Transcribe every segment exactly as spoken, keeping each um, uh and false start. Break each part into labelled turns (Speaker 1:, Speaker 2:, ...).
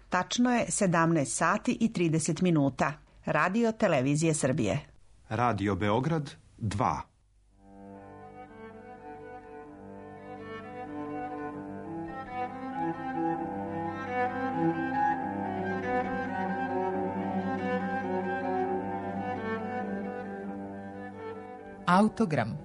Speaker 1: Tačno je sedamnaest sati i trideset minuta. Radio Televizije Srbije.
Speaker 2: Radio Beograd dva.
Speaker 3: Autogram.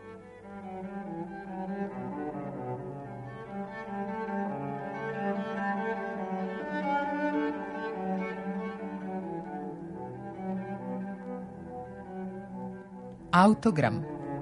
Speaker 3: Autogram.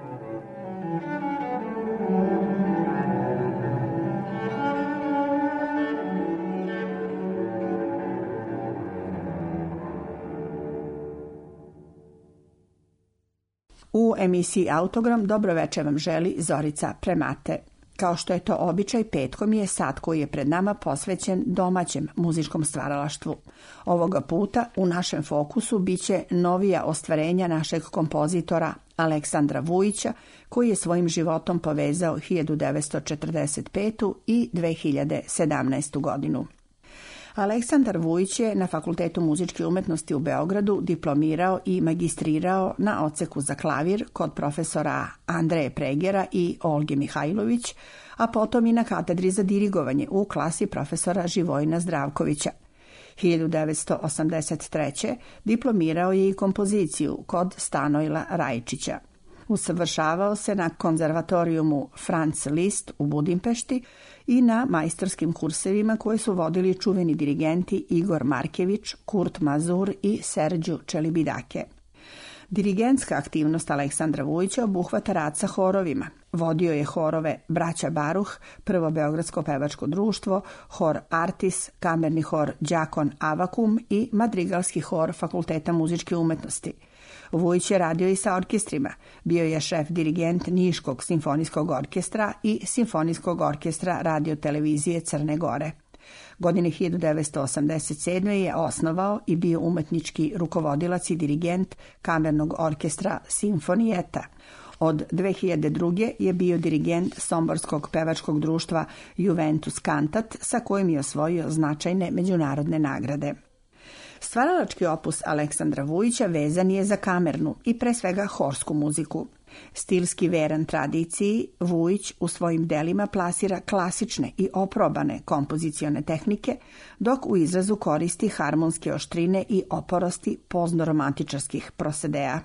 Speaker 1: U emisiji Autogram dobro večer vam želi Zorica Premate. Kao što je to običaj, petkom je sat koji je pred nama posvećen domaćem muzičkom stvaralaštvu. Ovoga puta u našem fokusu biće novija ostvarenja našeg kompozitora Aleksandra Vujića, koji je svojim životom povezao hiljadu devetsto četrdeset petu i dve hiljade sedamnaestu godinu. Aleksandar Vujić je na Fakultetu muzičke umetnosti u Beogradu diplomirao i magistrirao na odseku za klavir kod profesora Andreje Pregera i Olge Mihajlović, a potom i na katedri za dirigovanje u klasi profesora Živojina Zdravkovića. hiljadu devetsto osamdeset treće. diplomirao je i kompoziciju kod Stanojla Rajčića. Usavršavao se na konzervatorijumu Franz Liszt u Budimpešti i na majstorskim kursevima koje su vodili čuveni dirigenti Igor Markević, Kurt Mazur i Serđu Čelibidake. Dirigentska aktivnost Aleksandra Vujića obuhvata rad sa horovima. Vodio je horove Braća Baruh, Prvo beogradsko pevačko društvo, hor Artis, kamerni hor Đakon Avakum i madrigalski hor Fakulteta muzičke umetnosti. Vujić je radio i sa orkestrima. Bio je šef dirigent Niškog simfonijskog orkestra i Simfonijskog orkestra Radio Televizije Crne Gore. Godine hiljadu devetsto osamdeset sedme. je osnovao i bio umetnički rukovodilac i dirigent kamernog orkestra Simfonijeta. Od dve hiljade druge. je bio dirigent Somborskog pevačkog društva Juventus Cantat, sa kojim je osvojio značajne međunarodne nagrade. Stvaralački opus Aleksandra Vujića vezan je za kamernu i pre svega horsku muziku. Stilski veran tradiciji, Vujić u svojim delima plasira klasične i oprobane kompozicione tehnike, dok u izrazu koristi harmonske oštrine i oporosti poznoromantičarskih prosedeja.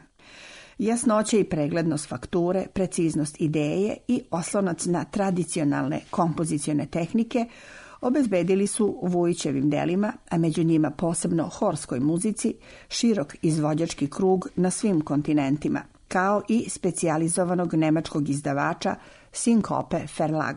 Speaker 1: Jasnoća i preglednost fakture, preciznost ideje i oslonac na tradicionalne kompozicione tehnike obezbedili su Vujićevim delima, a među njima posebno horskoj muzici, širok izvođački krug na svim kontinentima, kao i specijalizovanog nemačkog izdavača Synkope Verlag.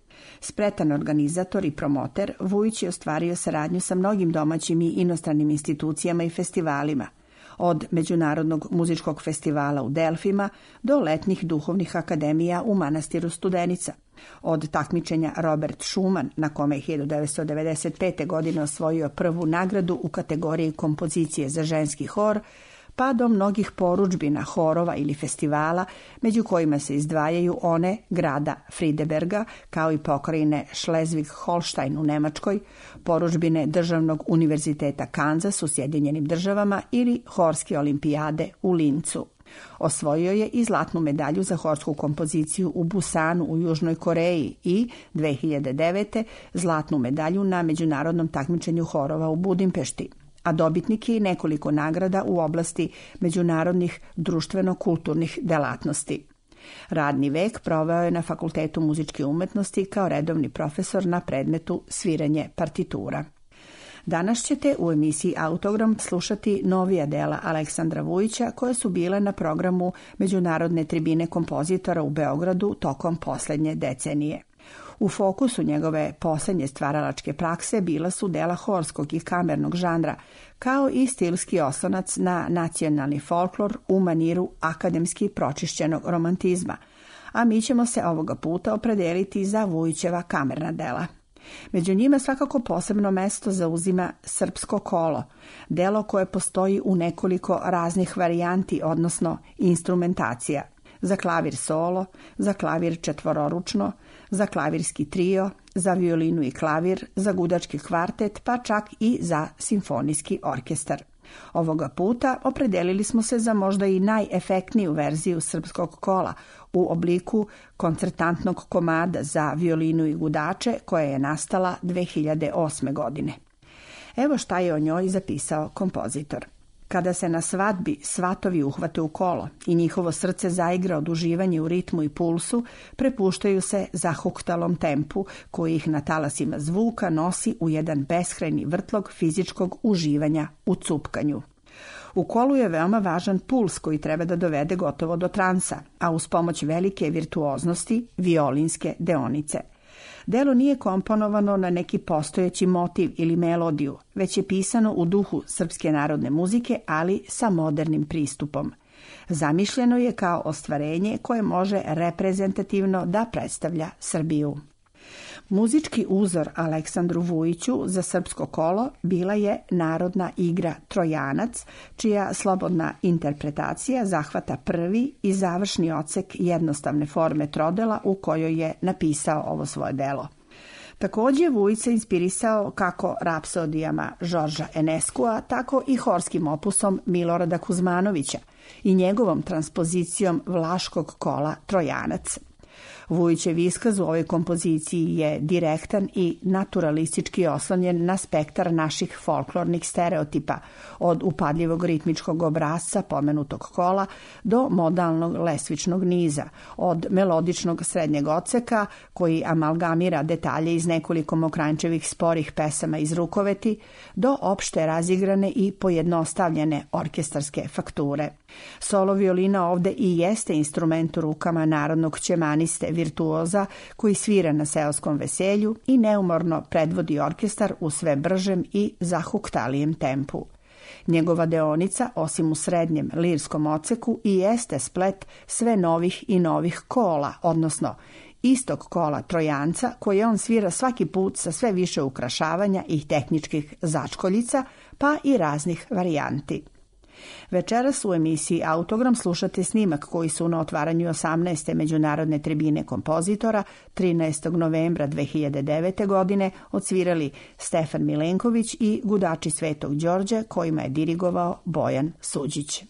Speaker 1: Spretan organizator i promoter, Vujić je ostvario saradnju sa mnogim domaćim i inostranim institucijama i festivalima, od Međunarodnog muzičkog festivala u Delfima do letnjih duhovnih akademija u manastiru Studenica, od takmičenja Robert Schumann, na kome je hiljadu devetsto devedeset pete. godine osvojio prvu nagradu u kategoriji kompozicije za ženski hor, pa do mnogih porudžbina, horova ili festivala, među kojima se izdvajaju one grada Frideberga, kao i pokrajine Schleswig-Holstein u Nemačkoj, porudžbine Državnog univerziteta Kanzas u Sjedinjenim državama ili horske olimpijade u Lincu. Osvojio je i zlatnu medalju za horsku kompoziciju u Busanu u Južnoj Koreji i dve hiljade devete. zlatnu medalju na međunarodnom takmičenju horova u Budimpešti, a dobitnik je i nekoliko nagrada u oblasti međunarodnih društveno-kulturnih delatnosti. Radni vek proveo je na Fakultetu muzičke umetnosti kao redovni profesor na predmetu sviranje partitura. Danas ćete u emisiji Autogram slušati novija dela Aleksandra Vujića koje su bile na programu Međunarodne tribine kompozitora u Beogradu tokom posljednje decenije. U fokusu njegove posljednje stvaralačke prakse bila su dela horskog i kamernog žanra, kao i stilski oslonac na nacionalni folklor u maniru akademski pročišćenog romantizma, a mi ćemo se ovoga puta opredeliti za Vujićeva kamerna dela. Među njima svakako posebno mesto zauzima Srpsko kolo, delo koje postoji u nekoliko raznih varijanti, odnosno instrumentacija. za klavir solo, za klavir četvororučno, za klavirski trio, za violinu i klavir, za gudački kvartet, pa čak i za simfonijski orkestar. Ovoga puta opredelili smo se za možda i najefektniju verziju srpskog kola u obliku koncertantnog komada za violinu i gudače koja je nastala dve hiljade osme. godine. Evo šta je o njoj zapisao kompozitor. Kada se na svadbi svatovi uhvate u kolo i njihovo srce zaigra od uživanja u ritmu i pulsu, prepuštaju se zahuktalom tempu koji ih na talasima zvuka nosi u jedan beskrajni vrtlog fizičkog uživanja u cupkanju. U kolu je veoma važan puls koji treba da dovede gotovo do transa, a uz pomoć velike virtuoznosti violinske deonice. Delo nije komponovano na neki postojeći motiv ili melodiju, već je pisano u duhu srpske narodne muzike, ali sa modernim pristupom. Zamišljeno je kao ostvarenje koje može reprezentativno da predstavlja Srbiju. Muzički uzor Aleksandru Vujiću za srpsko kolo bila je narodna igra Trojanac, čija slobodna interpretacija zahvata prvi i završni odsek jednostavne forme trodela u kojoj je napisao ovo svoje delo. Također Vujić se inspirisao kako rapsodijama Žorža Eneskua, tako i horskim opusom Milorada Kuzmanovića i njegovom transpozicijom vlaškog kola Trojanac. Vujićev iskaz u ovoj kompoziciji je direktan i naturalistički oslonjen na spektar naših folklornih stereotipa, od upadljivog ritmičkog obrasca pomenutog kola do modalnog lesvičnog niza, od melodičnog srednjeg odseka koji amalgamira detalje iz nekoliko Mokranjčevih sporih pesama iz rukoveti, do opšte razigrane i pojednostavljene orkestarske fakture. Solo violina ovde i jeste instrument u rukama narodnog ćemaniste virtuoza koji svira na seoskom veselju i neumorno predvodi orkestar u sve bržem i zahuktalijem tempu. Njegova deonica, osim u srednjem lirskom odseku, i jeste splet sve novih i novih kola, odnosno istog kola Trojanca koje on svira svaki put sa sve više ukrašavanja i tehničkih začkoljica, pa i raznih varijanti. Večeras u emisiji Autogram slušate snimak koji su na otvaranju osamnaeste međunarodne tribine kompozitora trinaestog novembra dve hiljade devete. godine odsvirali Stefan Milenković i gudači Svetog Đorđa kojima je dirigovao Bojan Suđić.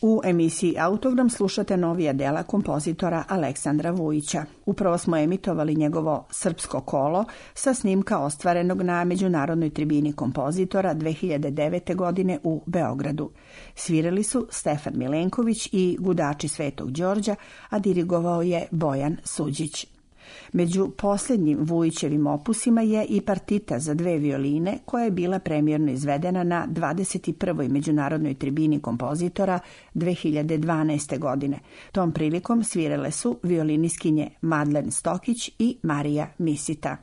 Speaker 1: U emisiji Autogram slušate novija dela kompozitora Aleksandra Vujića. Upravo smo emitovali njegovo Srpsko kolo sa snimka ostvarenog na Međunarodnoj tribini kompozitora dve hiljade devete. godine u Beogradu. Svirali su Stefan Milenković i Gudači Svetog Đorđa, a dirigovao je Bojan Suđić. Među posljednjim Vujićevim opusima je i partita za dve violine koja je bila premijerno izvedena na dvadeset prvoj. Međunarodnoj tribini kompozitora dve hiljade dvanaeste. godine. Tom prilikom svirale su violiniskinje Madlen Stokić i Marija Misita.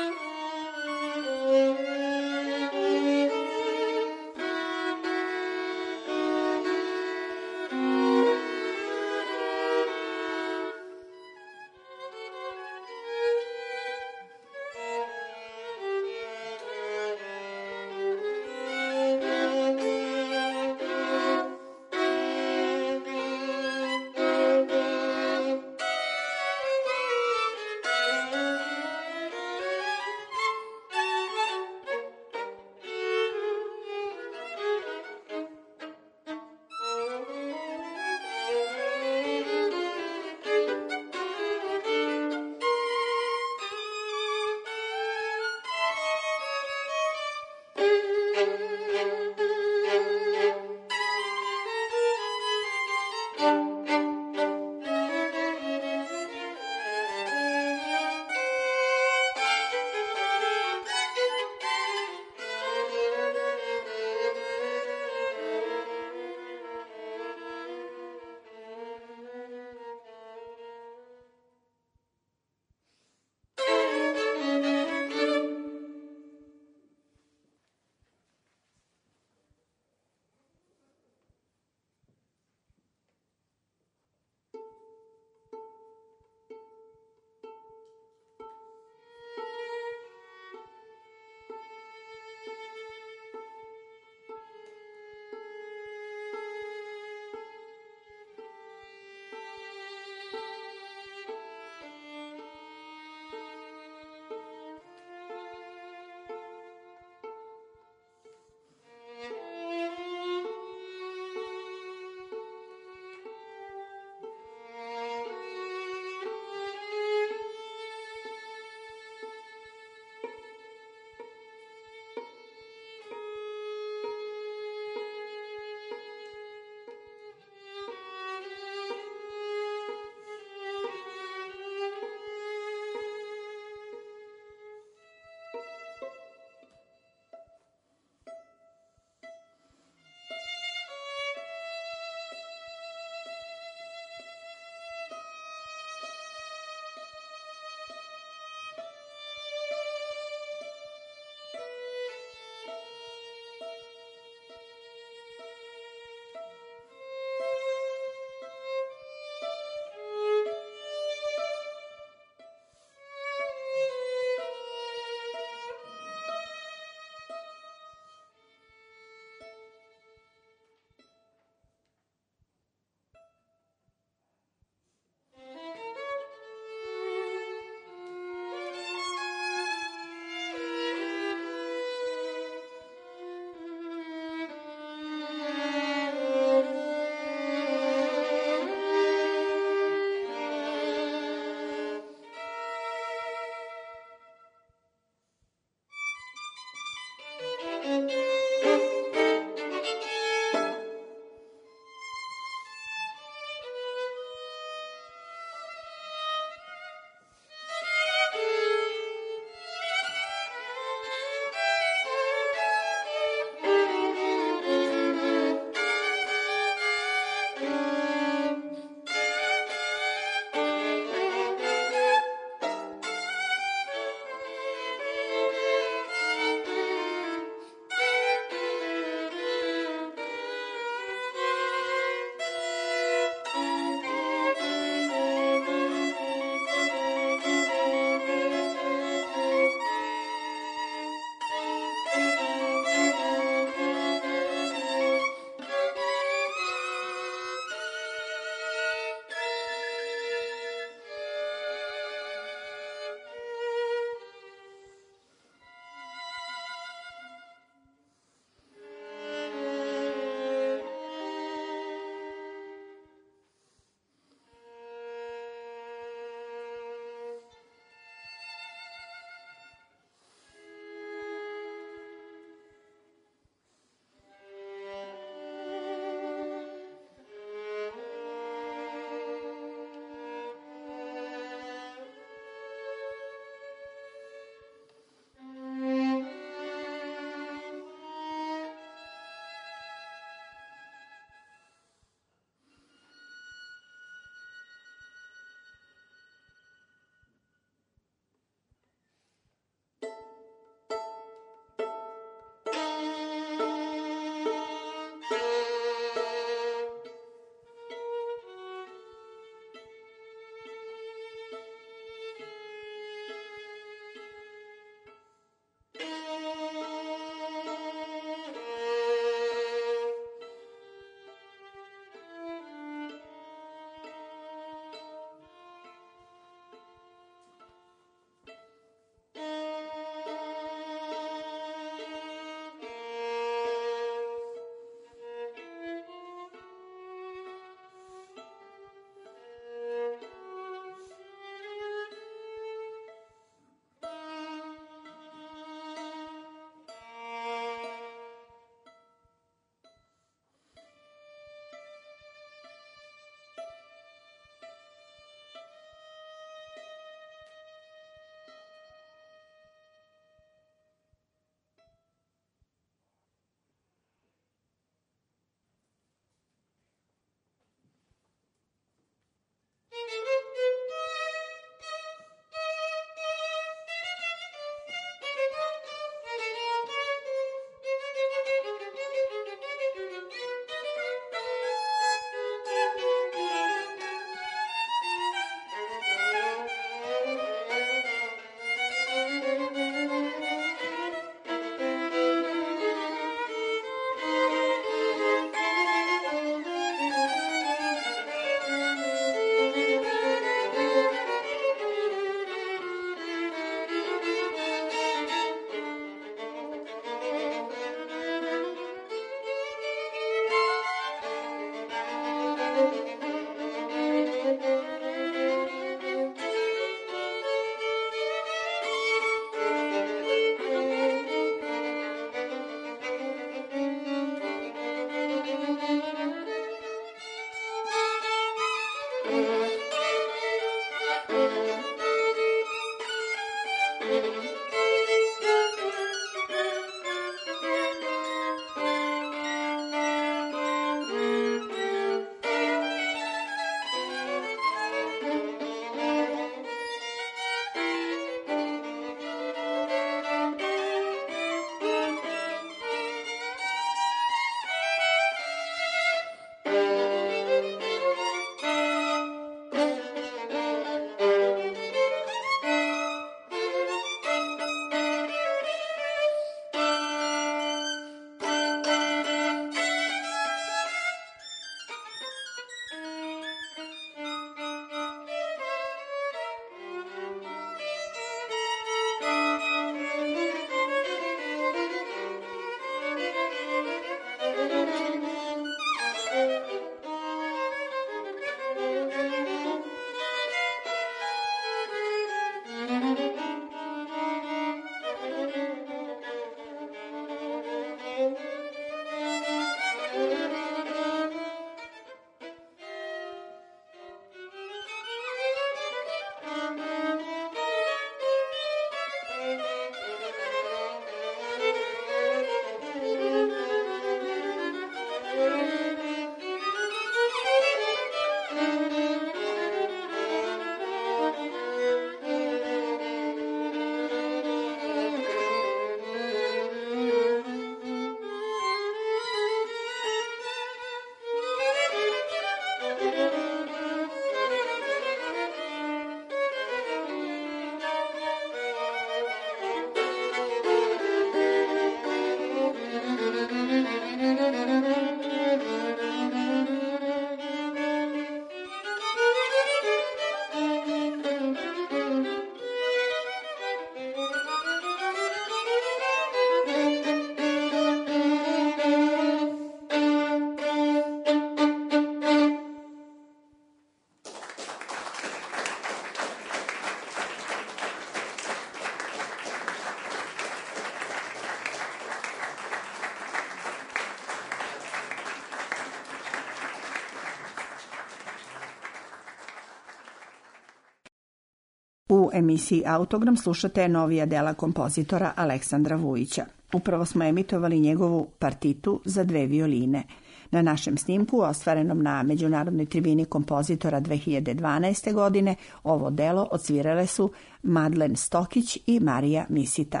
Speaker 1: U emisiji Autogram slušate novija dela kompozitora Aleksandra Vujića. Upravo smo emitovali njegovu partitu za dve violine. Na našem snimku, ostvarenom na Međunarodnoj tribini kompozitora dve hiljade dvanaeste. godine, ovo delo odsvirale su Madlen Stokić i Marija Misita.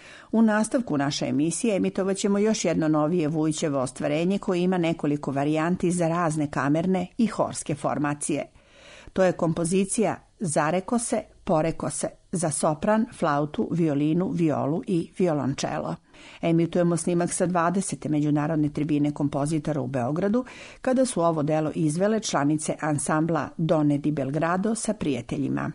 Speaker 1: U nastavku naše emisije emitovat ćemo još jedno novije Vujićevo ostvarenje koje ima nekoliko varijanti za razne kamerne i horske formacije. To je kompozicija Zareko se, poreko se, za sopran, flautu, violinu, violu i violončelo. Emitujemo snimak sa dvadesete Međunarodne tribine kompozitora u Beogradu, kada su ovo delo izvele članice ansambla Done di Belgrado sa prijateljima.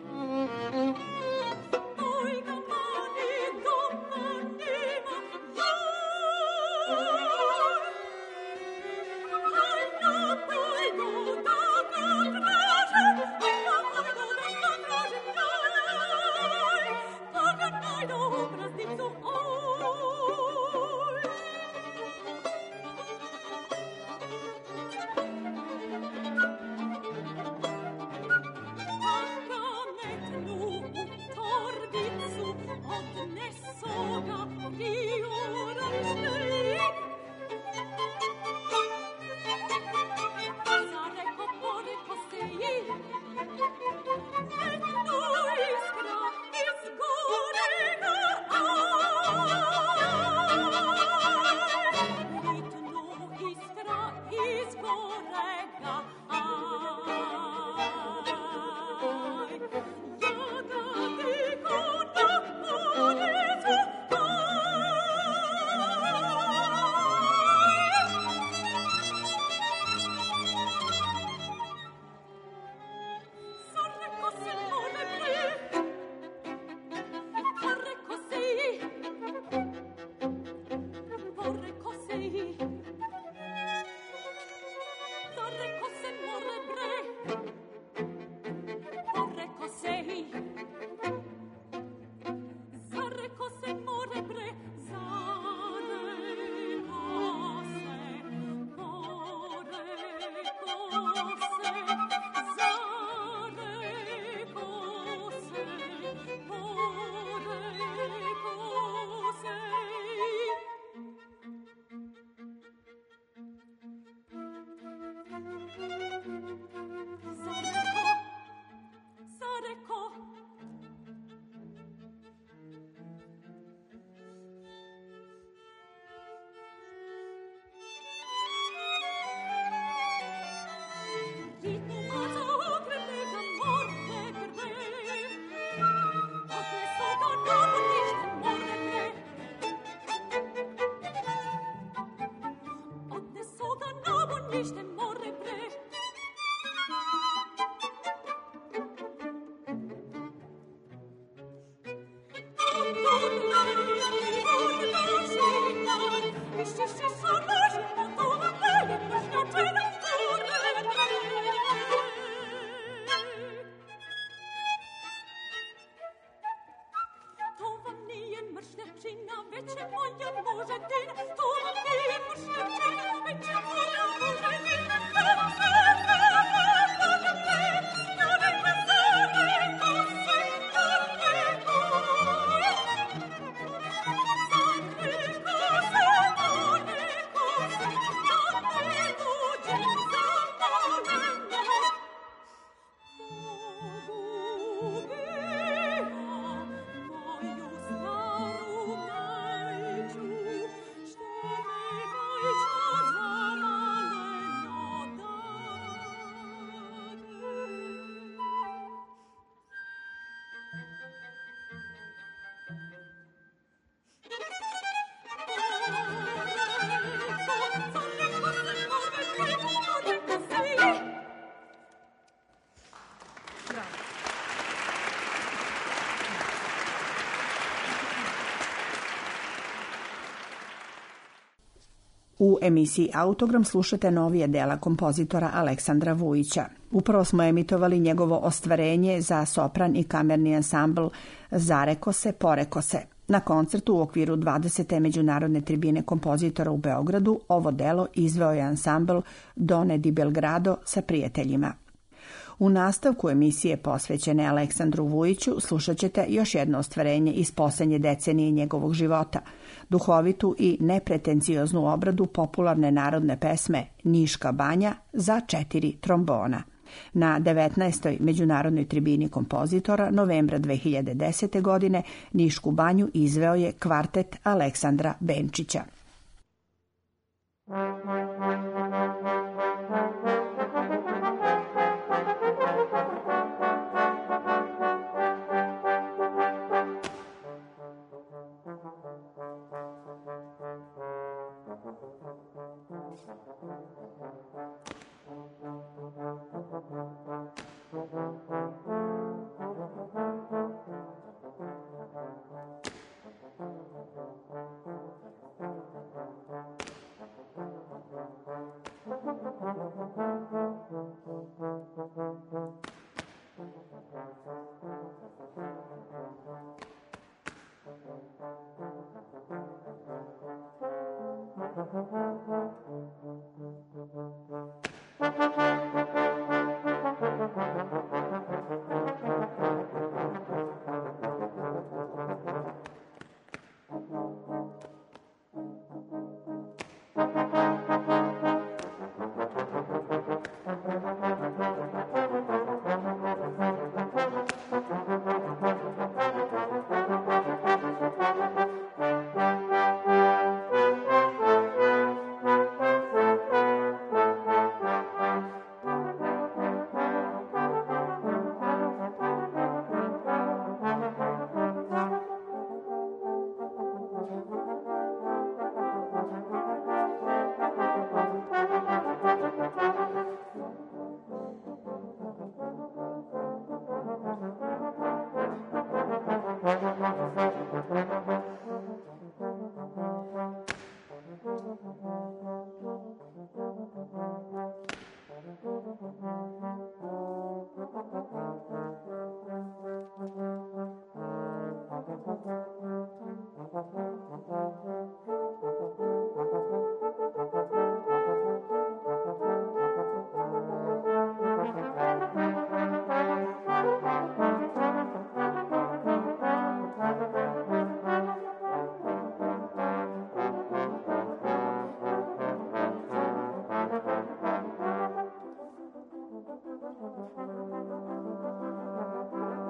Speaker 4: Oi, gamani, domani,
Speaker 1: U emisiji Autogram slušate novije dela kompozitora Aleksandra Vujića. Upravo smo emitovali njegovo ostvarenje za sopran i kamerni ansambl Zareko se, poreko se. Na koncertu u okviru dvadesete međunarodne tribine kompozitora u Beogradu ovo delo izveo je ansambl Done di Belgrado sa prijateljima. U nastavku emisije posvećene Aleksandru Vujiću slušat ćete još jedno ostvarenje iz posljednje decenije njegovog života, duhovitu i nepretencioznu obradu popularne narodne pesme Niška banja za četiri trombona. Na devetnaestoj međunarodnoj tribini kompozitora novembra dve hiljade desete. godine Nišku banju izveo je kvartet Aleksandra Benčića.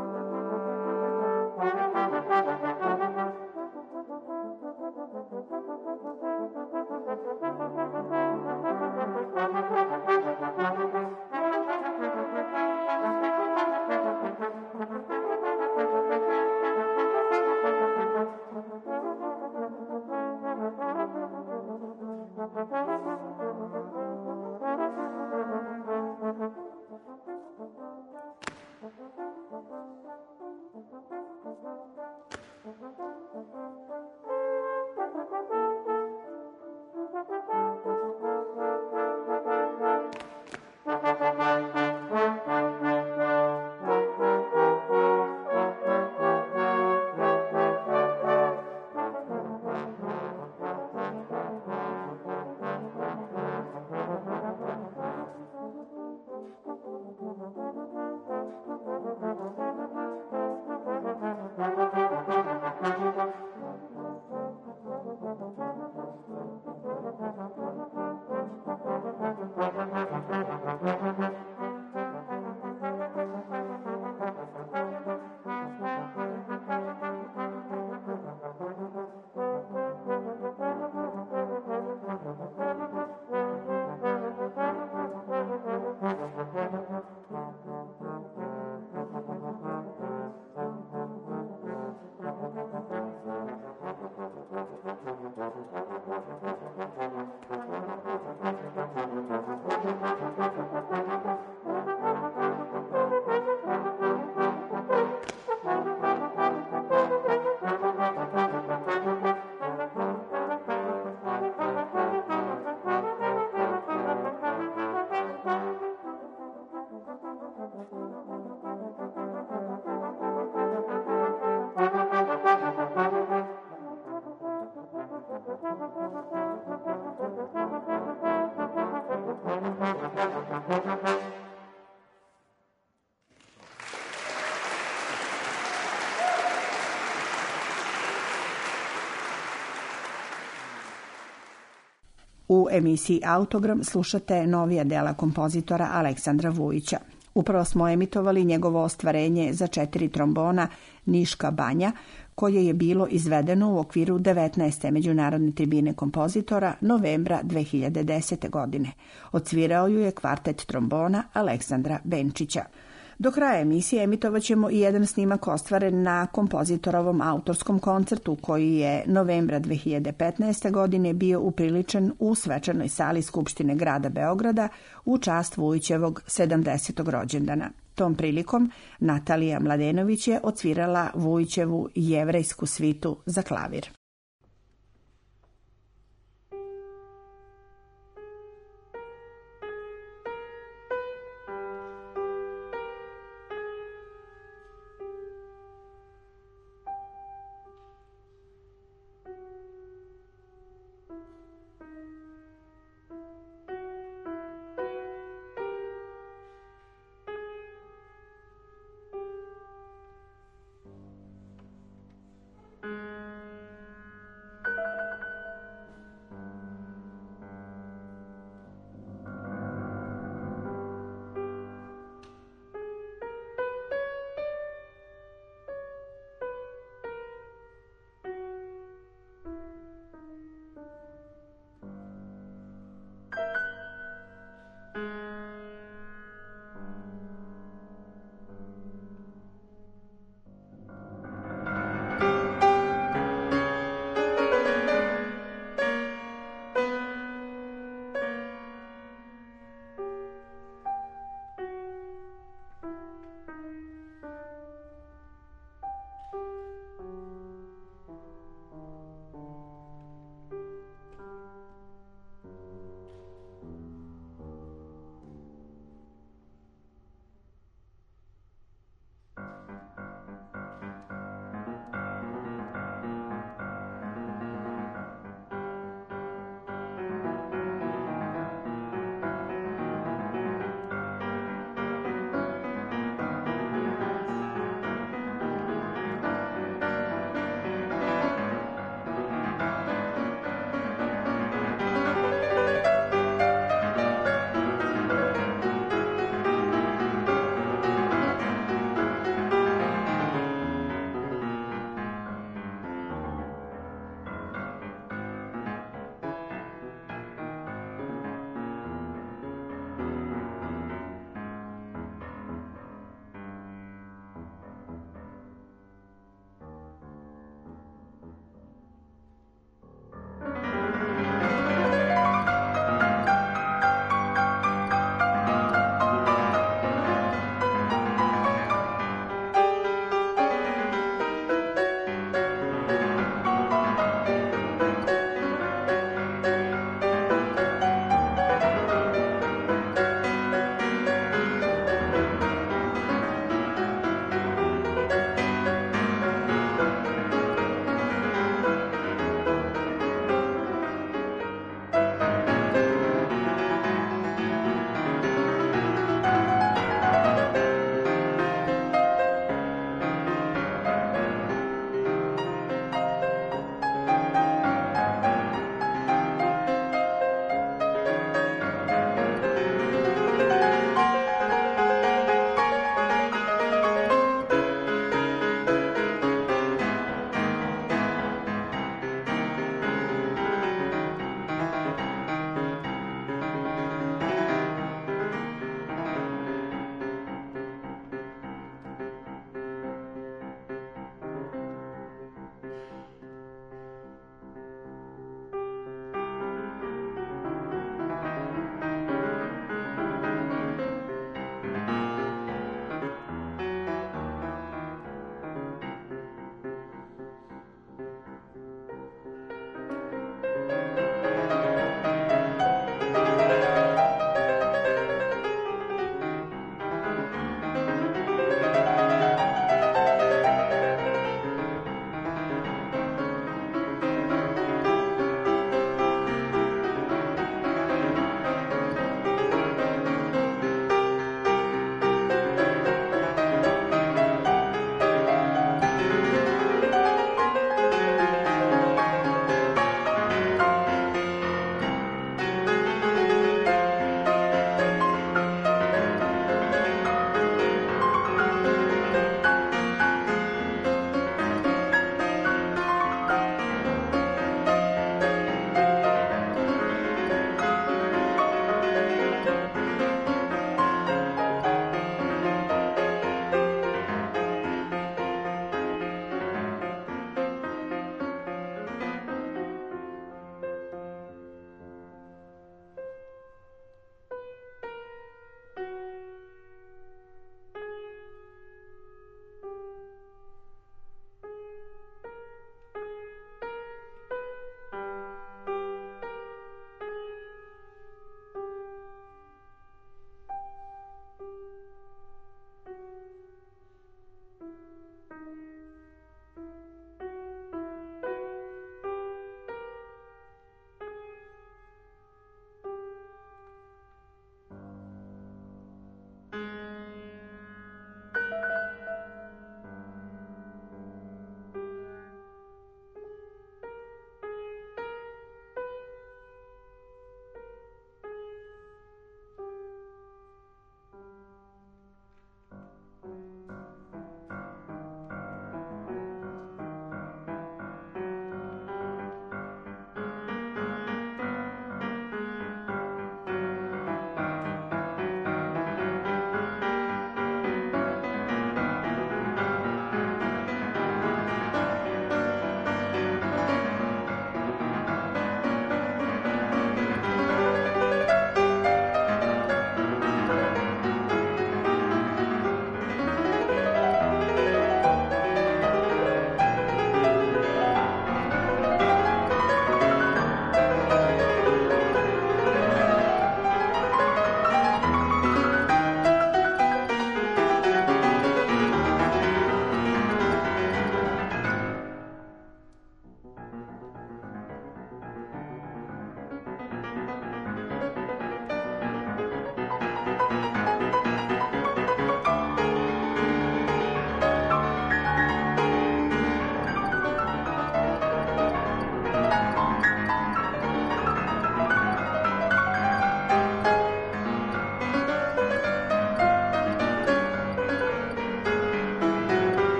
Speaker 4: Thank you.
Speaker 1: U emisiji Autogram slušate novija dela kompozitora Aleksandra Vujića. Upravo smo emitovali njegovo ostvarenje za četiri trombona Niška banja, koje je bilo izvedeno u okviru devetnaeste Međunarodne tribine kompozitora novembra dve hiljade desete. godine. Odsvirao ju je kvartet trombona Aleksandra Benčića. Do kraja emisije emitovat ćemo i jedan snimak ostvaren na kompozitorovom autorskom koncertu koji je novembra dve hiljade petnaeste. godine bio upriličen u svečanoj sali Skupštine grada Beograda u čast Vujićevog sedamdesetog rođendana. Tom prilikom Natalija Mladenović je odsvirala Vujićevu jevrejsku svitu za klavir.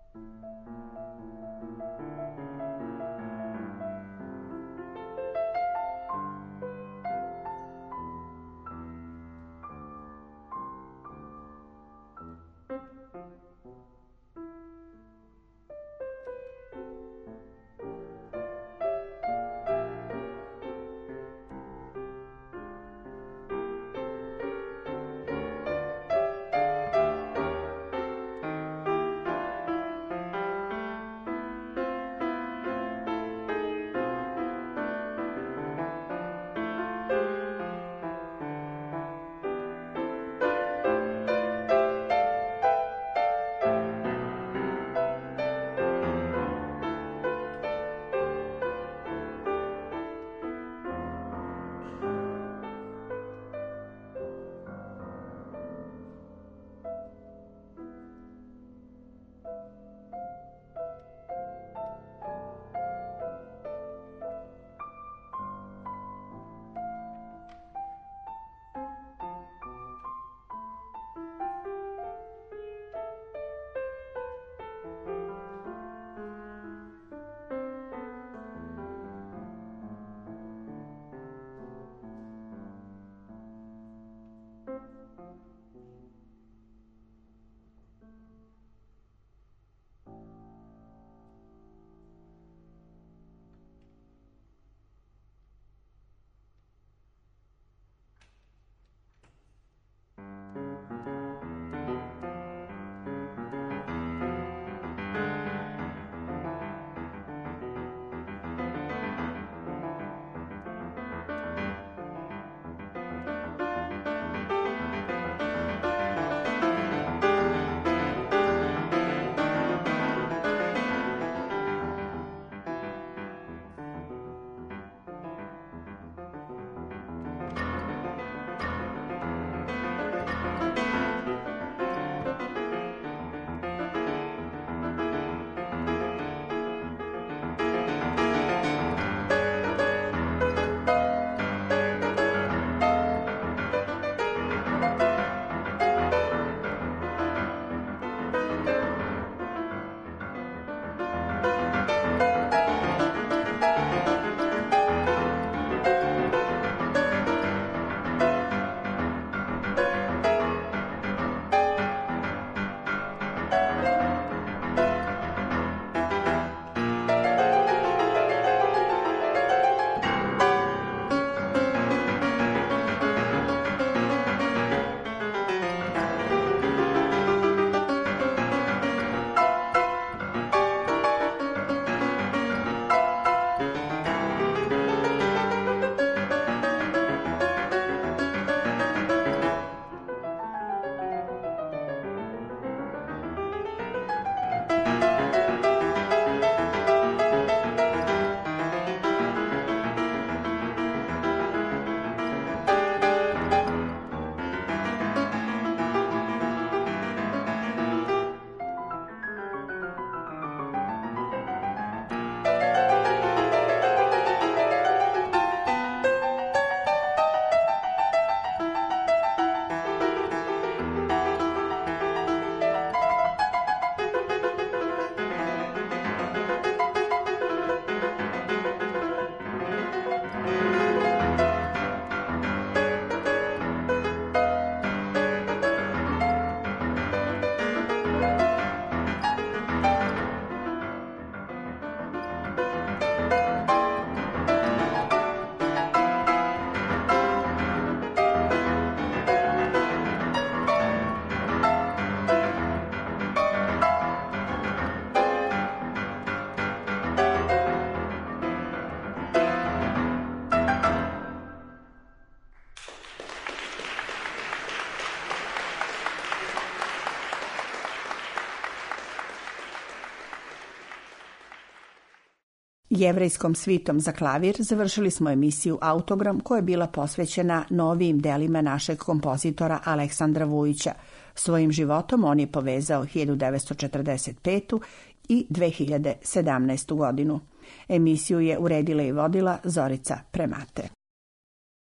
Speaker 1: Jevrejskom svitom za klavir završili smo emisiju Autogram koja je bila posvećena novijim delima našeg kompozitora Aleksandra Vujića. Svojim životom on je povezao hiljadu devetsto četrdeset petu i dve hiljade sedamnaestu godinu. Emisiju je uredila i vodila Zorica Premate.